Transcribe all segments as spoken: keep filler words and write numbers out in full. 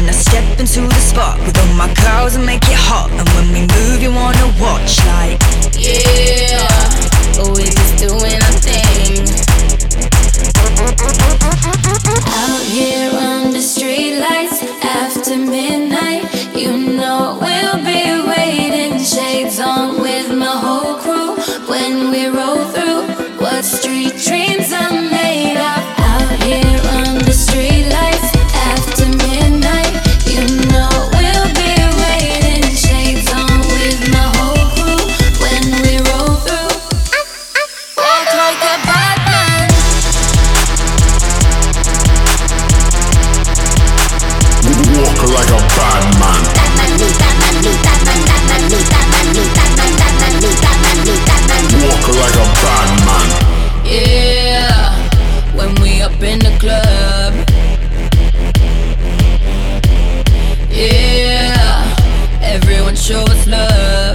when I step into the spot with all my clothes and make it hot. And when we move, you wanna watch like, yeah, but we just doing our thing. Out here under street lights after midnight, you know we'll be waiting. Shades on with my whole crew when we roll through. What street dreams are made of. Out here under street lights after midnight, you know we'll be waiting. Shades on with my whole crew when we roll through. Walk like a bad man. Walk like a bad man. Walk like a bad man. Yeah, when we up in the club. Yeah, everyone show us love.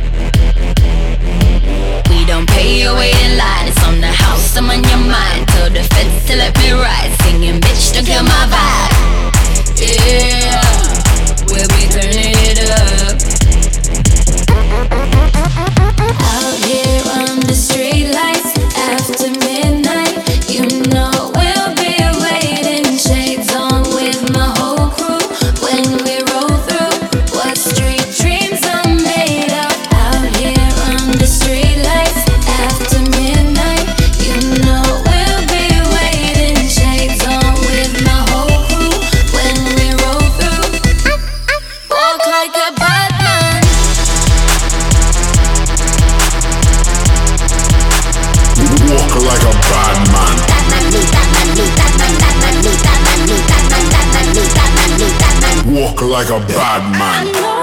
We don't pay your way in line. It's on the house, I'm on your mind. Tell the feds to let me ride. Singing, bitch, don't kill my vibe. Yeah, we'll be turning it up. Out here on the street lights after midnight, you know we'll be waiting. Shades on with my whole crew when we roll through. What street dreams are made of. Out here on the street lights after midnight, you know we'll be waiting. Shades on with my whole crew when we roll through. Walk like a bad man. Walk like a bad man. Walk like a bad man.